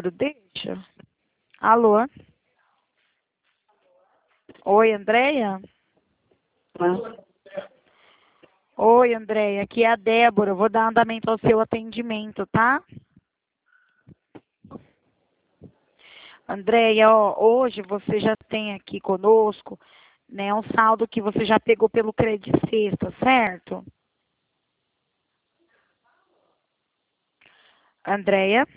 acordo, deixa. Alô? Oi, Andréia? Oi, Andréia, aqui é a Débora. Eu vou dar andamento ao seu atendimento, tá? Andréia, ó, hoje você já tem aqui conosco, né, um saldo que você já pegou pelo Crédito Sexta, certo? Andréia?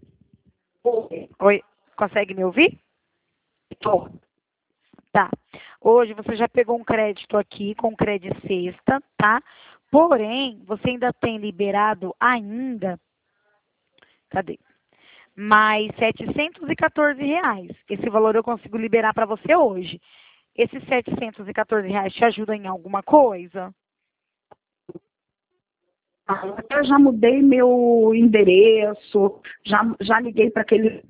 Oi, consegue me ouvir? Tô. Tá. Hoje você já pegou um crédito aqui com Crédito Sexta, tá? Porém, você ainda tem liberado ainda, cadê? Mais R$ 714. Esse valor eu consigo liberar para você hoje. Esses R$ 714 te ajudam em alguma coisa? Eu já mudei meu endereço, já liguei para aquele.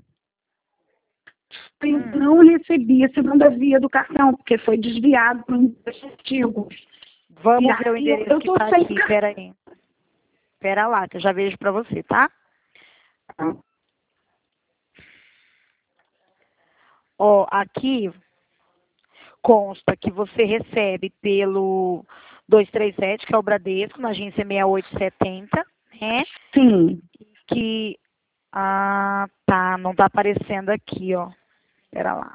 Eu não recebi a segunda via do cartão, porque foi desviado para um endereço antigo. Vamos ver o endereço eu que tô está sem aqui. Pera aí. Pera lá, que eu já vejo para você, tá? Ó, aqui consta que você recebe pelo 237, que é o Bradesco, na agência 6870, né? Sim. Que, tá, não tá aparecendo aqui, ó. Pera lá.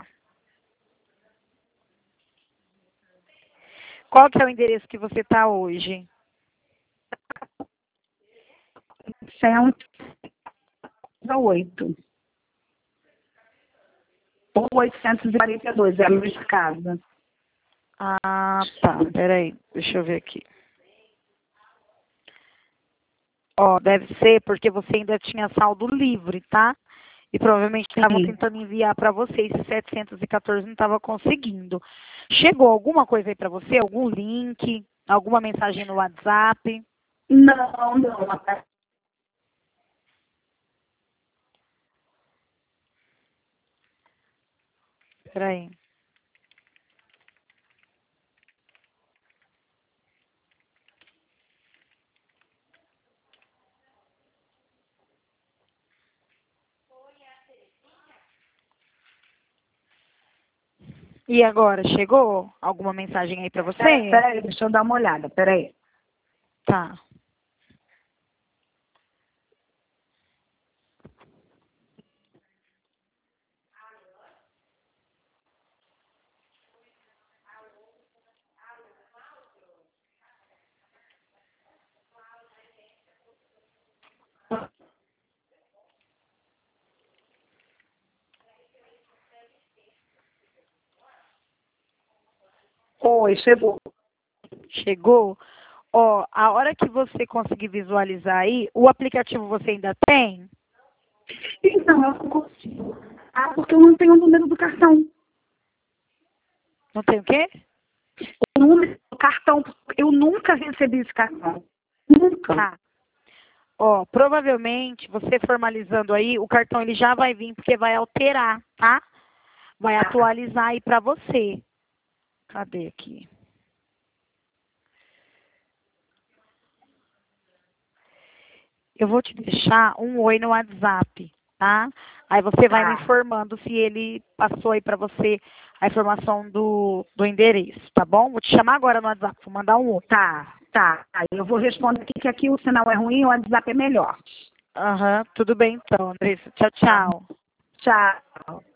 Qual que é o endereço que você tá hoje? 108. Ou 842, é a mesma casa. Ah, tá, peraí, deixa eu ver aqui. Ó, deve ser porque você ainda tinha saldo livre, tá? E provavelmente estavam Sim. tentando enviar para você esse 714 não estava conseguindo. Chegou alguma coisa aí para você? Algum link? Alguma mensagem no WhatsApp? Não. Peraí. E agora, chegou alguma mensagem aí para você? Peraí, deixa eu dar uma olhada, peraí. Tá. Oi, chegou. Chegou? Ó, a hora que você conseguir visualizar aí, o aplicativo você ainda tem? Então, eu não consigo. Porque eu não tenho o número do cartão. Não tem o quê? O número do cartão, eu nunca recebi esse cartão. Nunca. Tá. Ó, provavelmente, você formalizando aí, o cartão ele já vai vir porque vai alterar, tá? Vai atualizar aí para você. Cadê aqui? Eu vou te deixar um oi no WhatsApp, tá? Aí você vai me informando se ele passou aí para você a informação do endereço, tá bom? Vou te chamar agora no WhatsApp, vou mandar um oi. Tá. Eu vou responder aqui que aqui o sinal é ruim, o WhatsApp é melhor. Aham, tudo bem então, Andressa. Tchau, tchau. Tchau.